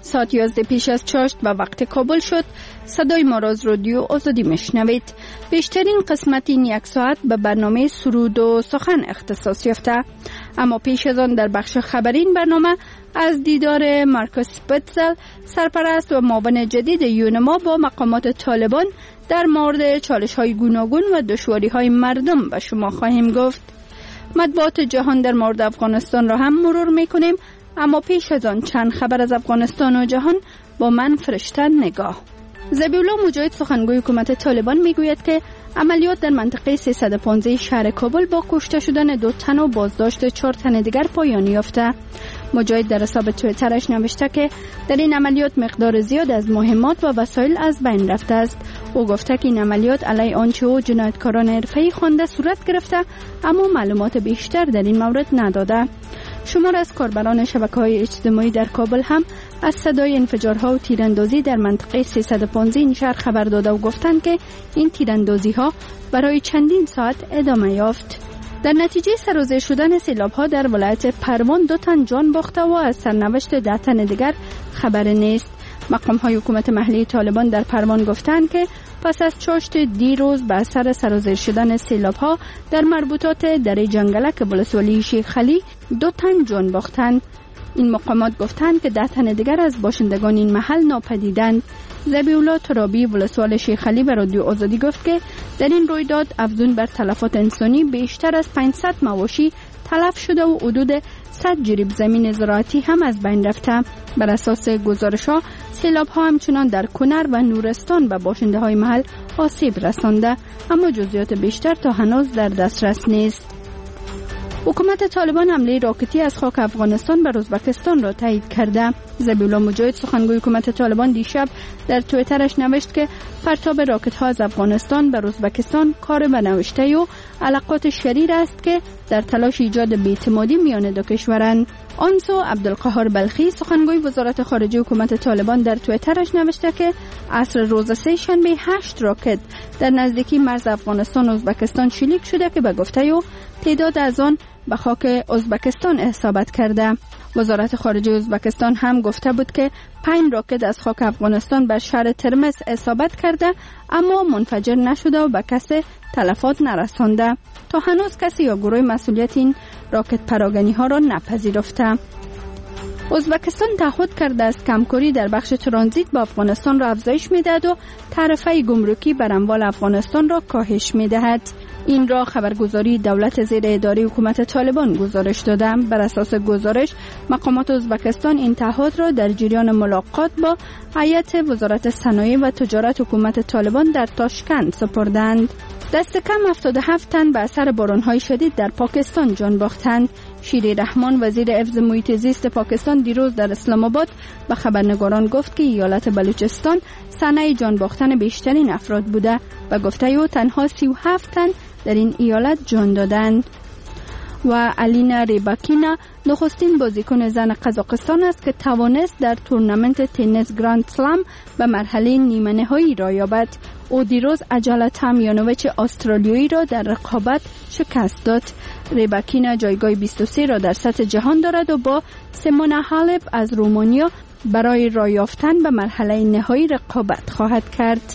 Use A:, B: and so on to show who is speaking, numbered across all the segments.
A: ساعت 11 پیش از چاشت و وقت کابل شد. صدای ما را از رادیو آزادی میشنوید. بیشترین قسمت این یک ساعت به برنامه سرود و سخن اختصاص یافته. اما پیش از آن در بخش خبری این برنامه از دیدار مارکوس پتزل، سرپرست و معاون جدید یونما با مقامات طالبان در مورد چالش‌های گوناگون و دشواری‌های مردم به شما خواهیم گفت. مطبوعات جهان در مورد افغانستان را هم مرور می‌کنیم، اما پیش از آن چند خبر از افغانستان و جهان با من فرشته نگاه. ذبیح‌الله مجاهد سخنگوی حکومت طالبان میگوید که عملیات در منطقه 315 شهر کابل با کشته شدن 2 تن و بازداشت 4 تن دیگر پایان یافته. مجاهد در حساب توییترش نوشته که در این عملیات مقدار زیاد از مهمات و وسایل از بین رفته است. او گفته که این عملیات علیه آنچه او جنایتکاران حرفه‌ای خوانده صورت گرفته، اما معلومات بیشتر در این مورد نداده. شمار از کاربران شبکه‌های اجتماعی در کابل هم از صدای انفجارها و تیراندازی در منطقه 315 این شهر خبر داده و گفتند که این تیراندازی‌ها برای چندین ساعت ادامه یافت. در نتیجه سرازیر شدن سیلاب‌ها در ولایت پروان 2 تن جان باخته و از سرنوشت 10 تن دیگر خبر نیست. مقام‌های حکومت محلی طالبان در پروان گفتند که پس از چاشت دیروز به اثر سرازیر شدن سیلاب‌ها در مربوطات دره جنگلک ولسوالی شیخ علی 2 تن جان باختند. این مقامات گفتند که 10 تن دیگر از باشندگان این محل ناپدیدند. ذبیح‌الله ترابی ولسوال شیخ علی به رادیو آزادی گفت که در این رویداد افزون بر تلفات انسانی بیشتر از 500 مواشی تلف شده و حدود 100 جریب زمین زراعتی هم از بین رفته. بر اساس گزارش‌ها سیلاب‌ها همچنان در کنر و نورستان به باشنده‌های محل آسیب رسانده، اما جزئیات بیشتر تا هنوز در دسترس نیست. حکومت طالبان حمله راکتی از خاک افغانستان به ازبکستان را تایید کرده. ذبیح‌الله مجاهد سخنگوی حکومت طالبان دیشب در توییترش نوشت که پرتاب راکت‌ها از افغانستان به ازبکستان کار بنوشته و علاقات شریر است که در تلاش ایجاد بی‌اعتمادی میان دو کشورند. آنسو عبدالقهار بلخی سخنگوی وزارت خارجه حکومت طالبان در توییترش نوشته که عصر روز سه شنبه 8 راکت در نزدیکی مرز افغانستان و ازبکستان شلیک شده که به گفته او تعداد از آن به خاک ازبکستان اصابت کرده. وزارت خارجه ازبکستان هم گفته بود که 5 راکت از خاک افغانستان بر شهر ترمز اصابت کرده، اما منفجر نشده و به کسی تلفات نرسانده. تا هنوز کسی یا گروه مسئولیت این راکت پراگنی ها را نپذیرفته. ازبکستان تعهد کرده است کمکاری در بخش ترانزیت با افغانستان را افزایش می‌دهد و تعرفه گمرکی بر اموال افغانستان را کاهش می‌دهد. این را خبرگزاری دولت زیر اداره حکومت طالبان گزارش داده. بر اساس گزارش مقامات ازبکستان این تعهد را در جریان ملاقات با هیئت وزارت صنایع و تجارت حکومت طالبان در تاشکند سپردند. دست کم 77 تن به اثر باران‌های شدید در پاکستان جان باختند. شیری رحمان وزیر حفظ محیط زیست پاکستان دیروز در اسلام آباد به خبرنگاران گفت که ایالت بلوچستان صحنه جان باختن بیشترین افراد بوده و گفته او تنها 37 تن در این ایالت جان دادند. و الینا ریباکینا نخستین بازیکن زن قزاقستان است که توانست در تورنمنت تنیس گراند سلام به مرحله نیمه نهایی را یابد. او دیروز اجالا تامیانوویچ استرالیایی را در رقابت شکست داد. ریباکینا جایگاه 23 را در سطح جهان دارد و با سیمونا هالپ از رومانیا برای راه یافتن به مرحله نهایی رقابت خواهد کرد.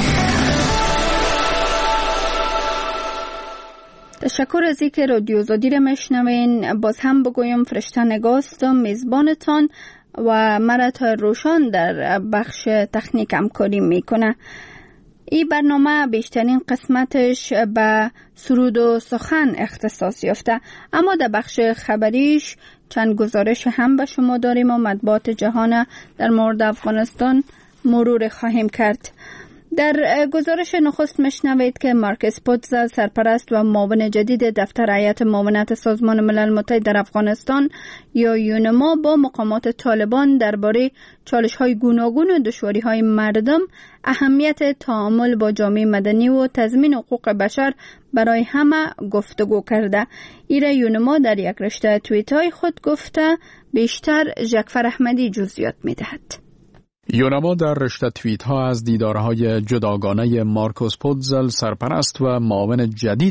A: تشکر از اینکه رادیو آزادی را میشنوین. باز هم بگویم فرشته نگاست میزبانتان و مرا تا روشان در بخش تکنیک همکاری میکنه. این برنامه بیشترین قسمتش به سرود و سخن اختصاص یافته، اما در بخش خبریش چند گزارش هم به شما داریم و مطبوعات جهان در مورد افغانستان مرور خواهیم کرد. در گزارش نخست میشنوید که مارکوس پتزل سرپرست و معاون جدید دفتر هیئت معاونت سازمان ملل متحد در افغانستان یا یونما با مقامات طالبان درباره چالش‌های گوناگون و دشواری‌های مردم، اهمیت تعامل با جامعه مدنی و تضمین حقوق بشر برای همه گفتگو کرده. ایره یونما در یک رشته توییت‌های خود گفته. بیشتر ژکفر احمدی جزئیات می‌دهد.
B: یوناما در رشته توییت ها از دیدارهای جداگانه مارکوس پودزل سرپرست و معاون جدید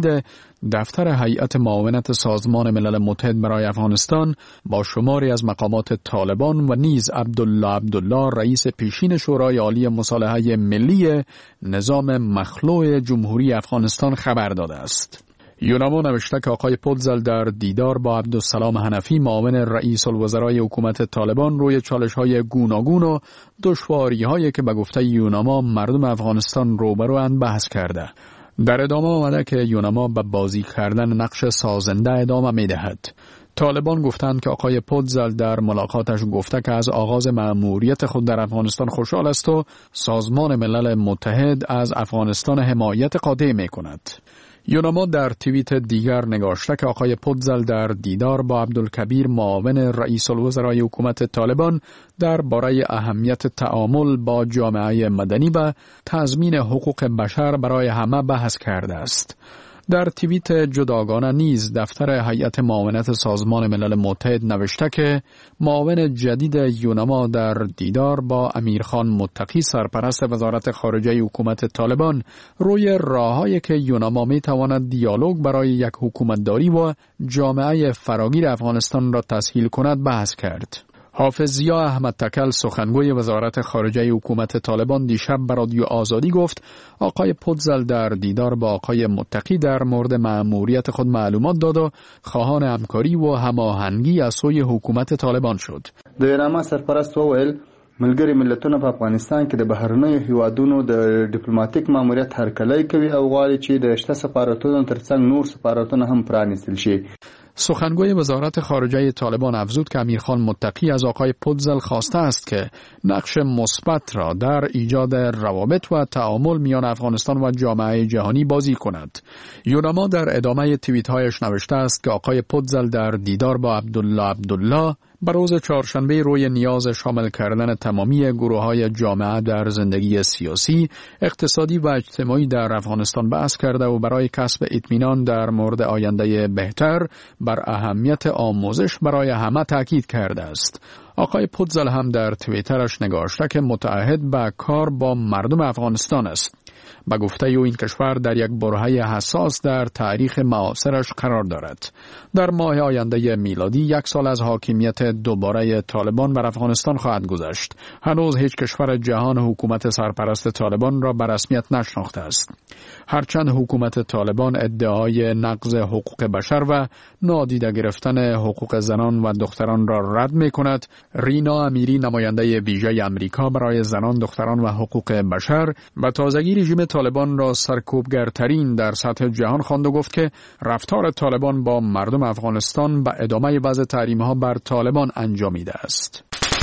B: دفتر هیئت معاونت سازمان ملل متحد برای افغانستان با شماری از مقامات طالبان و نیز عبدالله رئیس پیشین شورای عالی مصالحه ملی نظام مخلوع جمهوری افغانستان خبر داده است. یوناما نوشته که آقای پودزل در دیدار با عبدالسلام حنفی معاون رئیس الوزرای حکومت طالبان روی چالش‌های گوناگون و دشواری‌هایی که به گفته یوناما مردم افغانستان روبروند بحث کرده. در ادامه آمده که یوناما به بازی کردن نقش سازنده ادامه می‌دهد. طالبان گفتند که آقای پودزل در ملاقاتش گفته که از آغاز مأموریت خود در افغانستان خوشحال است و سازمان ملل متحد از افغانستان حمایت قاطع می‌کند. یوناما در توییت دیگر نگاشته که آقای پودزل در دیدار با عبدالکبیر معاون رئیس الوزرای حکومت طالبان درباره اهمیت تعامل با جامعه مدنی و تضمین حقوق بشر برای همه بحث کرده است. در توییت جداگانه نیز دفتر هیئت معاونت سازمان ملل متحد نوشته که معاون جدید یوناما در دیدار با امیرخان متقی سرپرست وزارت خارجه حکومت طالبان روی راههایی که یوناما می تواند دیالوگ برای یک حکومتداری و جامعه فراگیر افغانستان را تسهیل کند بحث کرد. حافظ ضیا احمد تکل سخنگوی وزارت خارجه حکومت طالبان دیشب به رادیو آزادی گفت آقای پودزل در دیدار با آقای متقی در مورد مأموریت خود معلومات داد و خواهان همکاری و هماهنگی از سوی حکومت طالبان شد.
C: د یوناما سرپرست وویل ملګری ملتونه په افغانستان کې د بهرنیو هیوادونو د ډیپلوماټیک ماموریت هرکلی کوي او غواړي چې د شته سفارتونو ترڅنګ نور سفارتونه هم پرانیستل شي.
B: سخنگوی وزارت خارجه طالبان افزود که امیرخان متقی از آقای پودزل خواسته است که نقش مثبت را در ایجاد روابط و تعامل میان افغانستان و جامعه جهانی بازی کند. یوناما در ادامه توییت‌هایش نوشته است که آقای پودزل در دیدار با عبدالله بر روز چهارشنبه روی نیاز شامل کردن تمامی گروه‌های جامعه در زندگی سیاسی، اقتصادی و اجتماعی در افغانستان بحث کرده و برای کسب اطمینان در مورد آینده بهتر بر اهمیت آموزش برای همه تاکید کرده است. آقای پودزل هم در توییترش نگاشته که متعهد به کار با مردم افغانستان است. به گفته او این کشور در یک برهه حساس در تاریخ معاصرش قرار دارد. در ماه آینده میلادی 1 سال از حاکمیت دوباره طالبان بر افغانستان خواهد گذشت. هنوز هیچ کشور جهان حکومت سرپرست طالبان را به رسمیت نشناخته است. هرچند حکومت طالبان ادعای نقض حقوق بشر و نادیده گرفتن حقوق زنان و دختران را رد می کند، رینا امیری نماینده ویژه آمریکا برای زنان، دختران و حقوق بشر به تازگی رژیم طالبان را سرکوبگرترین در سطح جهان خواند و گفت که رفتار طالبان با مردم افغانستان به ادامه وضع تحریم‌ها بر طالبان انجامیده است.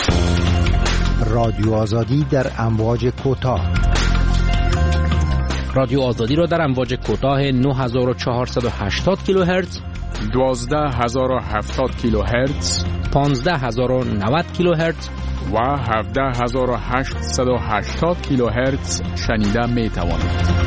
D: رادیو آزادی در امواج کوتاه.
E: رادیو آزادی را در امواج کوتاه 9480 کیلوهرتز،
B: 12070 کیلوهرتز،
E: 15090 کیلوهرتز
B: و 17880 کیلوهرتز شنیده می توانید.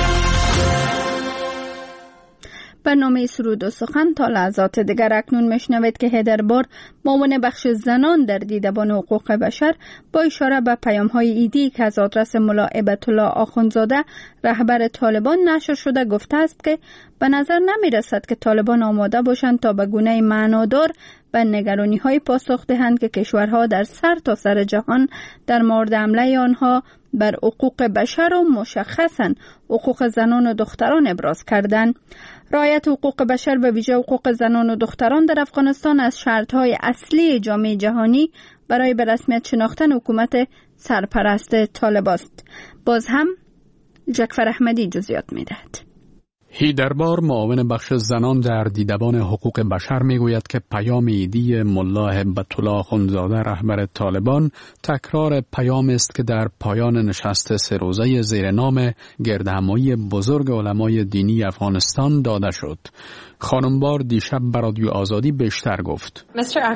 A: برنامه سرود و سخن تا لحظات دیگر اکنون میشنوید که هیدربار معاون بخش زنان در دیدبان حقوق بشر با اشاره به پیام‌های ایدی که از آدرس ملا هیبت‌الله آخوندزاده رهبر طالبان نشر شده گفته است که به نظر نمی‌رسد که طالبان آماده باشند تا به گونه معنادار به نگرانی‌های پاسخ دهند که کشورها در سرتاسر جهان در مورد حمله آنها بر حقوق بشر و مشخصاً حقوق زنان و دختران ابراز کردند. رعایت حقوق بشر و ویژه حقوق زنان و دختران در افغانستان از شرط‌های اصلی جامعه جهانی برای به رسمیت شناختن حکومت سرپرست طالبان است. باز هم جعفر احمدی جزئیات می‌دهد.
B: هیدربار معاون بخش زنان در دیدبان حقوق بشر میگوید که پیام ایدی ملا هیبت‌الله آخوندزاده رهبر طالبان تکرار پیام است که در پایان نشست 3 روزه زیر نام گردهمایی بزرگ علمای دینی افغانستان داده شد. خانمبار دیشب به رادیو آزادی بیشتر گفت.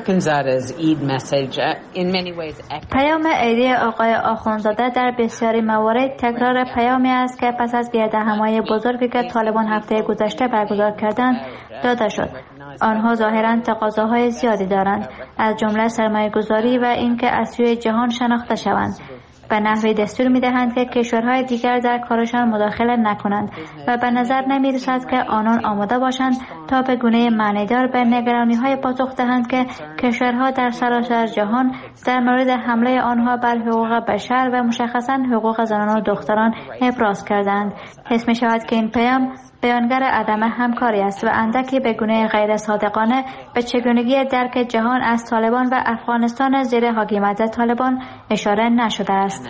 F: پیام عیدی آقای آخوندزاده در بسیاری موارد تکرار پیامی است که پس از گردهمایی بزرگی که طالبان هفته گذشته برگزار کردند داده شد. آنها ظاهراً تقاضاهای زیادی دارند، از جمله سرمایه‌گذاری و اینکه از سوی جهان شناخته شوند. به نحوی دستور می‌دهند که کشورهای دیگر در کارشان مداخله نکنند و به نظر نمی‌رسد که آنان آماده باشند تا به گونه معنیدار به نگرانی‌های پاسخ دهند که کشورها در سراسر جهان در مورد حمله آنها بر حقوق بشر و مشخصاً حقوق زنان و دختران ابراز کردند. حس می‌شود که این پیام بیانگر عدم همکاری است و اندکی به گونه غیر صادقانه به چگونگی درک جهان از طالبان و افغانستان زیر حاکمیت طالبان اشاره نشده است.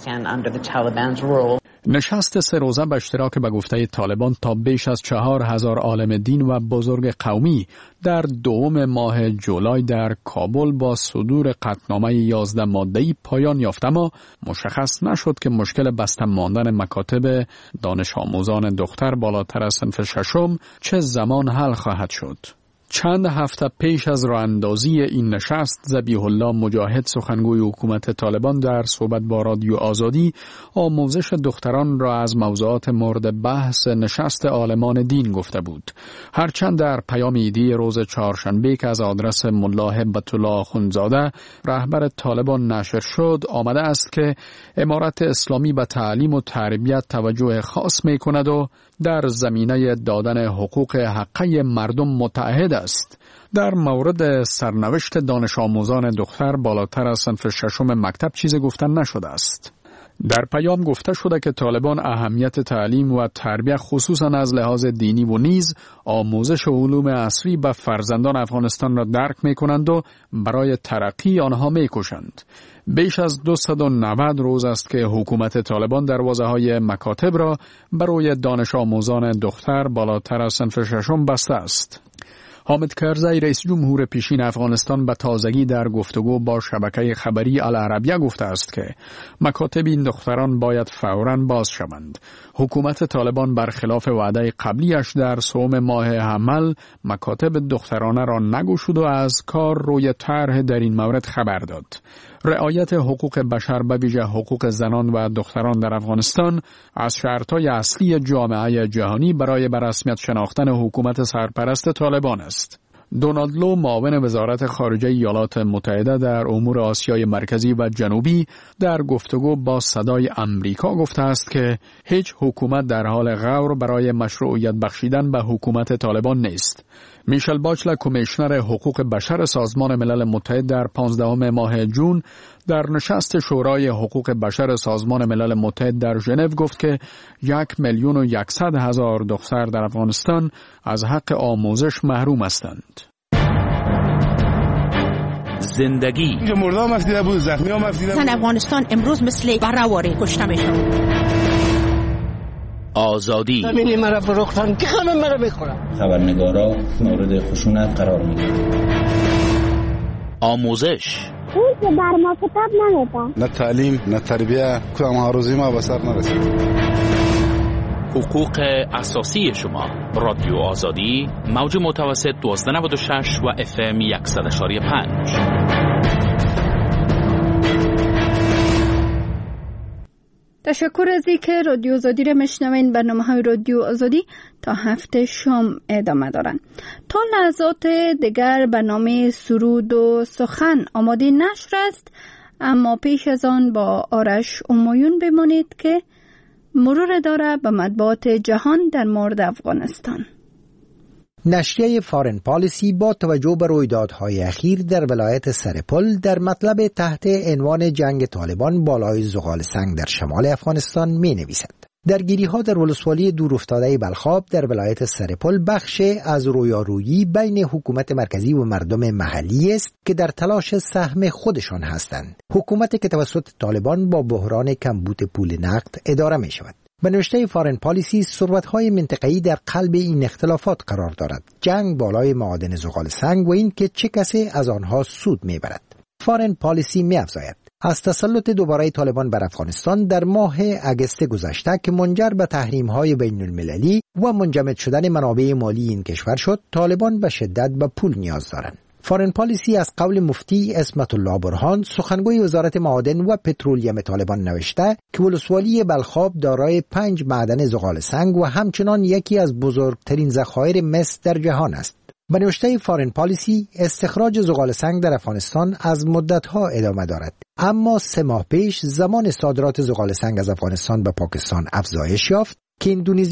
B: نشست 3 روزه به اشتراک به گفته طالبان تا بیش از 4000 عالم دین و بزرگ قومی در 2 ماه جولای در کابل با صدور قطعنامه 11 ماده‌ای پایان یافت، اما مشخص نشد که مشکل بسته ماندن مکاتب دانش آموزان دختر بالاتر از صنف 6 چه زمان حل خواهد شد. چند هفته پیش از راه اندازی این نشست، ذبیح الله مجاهد سخنگوی حکومت طالبان در صحبت با رادیو آزادی آموزش دختران را از موضوعات مورد بحث نشست عالمان دین گفته بود. هرچند در پیام عیدی روز چهارشنبه که از آدرس ملا هبت الله آخوندزاده رهبر طالبان نشر شد، آمده است که امارت اسلامی به تعلیم و تربیت توجه خاص می کند و در زمینه دادن حقوق حقه مردم متعهد است. در مورد سرنوشت دانش آموزان دختر بالاتر از صنف 6 مکتب چیزی گفتن نشده است. در پیام گفته شده که طالبان اهمیت تعلیم و تربیت خصوصا از لحاظ دینی و نیز آموزش علوم عصری به فرزندان افغانستان را درک می کنند و برای ترقی آنها می کشند. بیش از 290 روز است که حکومت طالبان دروازه‌های مکاتب را برای دانش آموزان دختر بالاتر از صنف 6 بسته است. حامد کرزی رئیس جمهور پیشین افغانستان به تازگی در گفتگو با شبکه خبری العربیه گفته است که مکاتب این دختران باید فوراً باز شوند. حکومت طالبان برخلاف وعده قبلیش در سوم ماه حمل مکاتب دخترانه را نگشود و از کار روی طرح در این مورد خبر داد. رعایت حقوق بشر به ویژه حقوق زنان و دختران در افغانستان از شرطهای اصلی جامعه جهانی برای به رسمیت شناختن حکومت سرپرست طالبان است. دونالد لو معاون وزارت خارجه ایالات متحده در امور آسیای مرکزی و جنوبی در گفتگو با صدای امریکا گفته است که هیچ حکومت در حال غور برای مشروعیت بخشیدن به حکومت طالبان نیست. میشل باچلر کمیشنر حقوق بشر سازمان ملل متحد در 15 ماه جون در نشست شورای حقوق بشر سازمان ملل متحد در ژنو گفت که 1,100,000 دختر در افغانستان از حق آموزش محروم هستند.
G: زندگی
H: اینجا مردم مفتیده بود، زخمی ها مفتیده بود.
I: افغانستان امروز مثل برهواری کشته میشن.
G: آزادی
J: زمینی مرا فروختن که همه مرا میخورن.
K: خبرنگارا مورد خشونت قرار میگیرن.
G: آموزش
L: اون که بر ما کتاب نمیده.
H: نه تعلیم نه تربیه، کدام آروزی ما به سر نرسید.
G: حقوق اساسی شما. رادیو آزادی، موج متوسط 1296 و FM 100.5.
A: تشکر از اینکه رادیو آزادی را میشنوین. برنامه‌های رادیو آزادی تا هفته شام ادامه دارن. تا لحظات دیگر برنامه سرود و سخن آماده نشر است، اما پیش از آن با آرش همایون بمانید که مرور داره به مطبوعات جهان در مورد افغانستان.
D: نشریه فارن پالیسی با توجه به رویدادهای اخیر در ولایت سرپل در مطلب تحت عنوان جنگ طالبان بالای زغال سنگ در شمال افغانستان می نویسد. درگیری‌ها در ولسوالی دورافتاده بلخاب در ولایت سرپل بخش از رویارویی بین حکومت مرکزی و مردم محلی است که در تلاش سهم خودشان هستند. حکومتی که توسط طالبان با بحران کمبود پول نقد اداره می شود. به نوشته فارن پالیسی، ثروت‌های منطقه‌ای در قلب این اختلافات قرار دارد. جنگ بالای معادن زغال سنگ و این که چه کسی از آنها سود می‌برد. فارن پالیسی می‌افزاید از تسلط دوباره طالبان بر افغانستان در ماه اگست گذشته که منجر به تحریم‌های بین‌المللی و منجمد شدن منابع مالی این کشور شد، طالبان به شدت به پول نیاز دارند. فارن پالیسی از قول مفتی عصمت الله برهان، سخنگوی وزارت معادن و پترولیم طالبان نوشته که ولسوالی بلخاب دارای 5 معدن زغال سنگ و همچنان یکی از بزرگترین ذخایر مس در جهان است. به نوشته فارن پالیسی استخراج زغال سنگ در افغانستان از مدت‌ها ادامه دارد، اما 3 ماه پیش زمان صادرات زغال سنگ از افغانستان به پاکستان افزایش یافت که اندونزی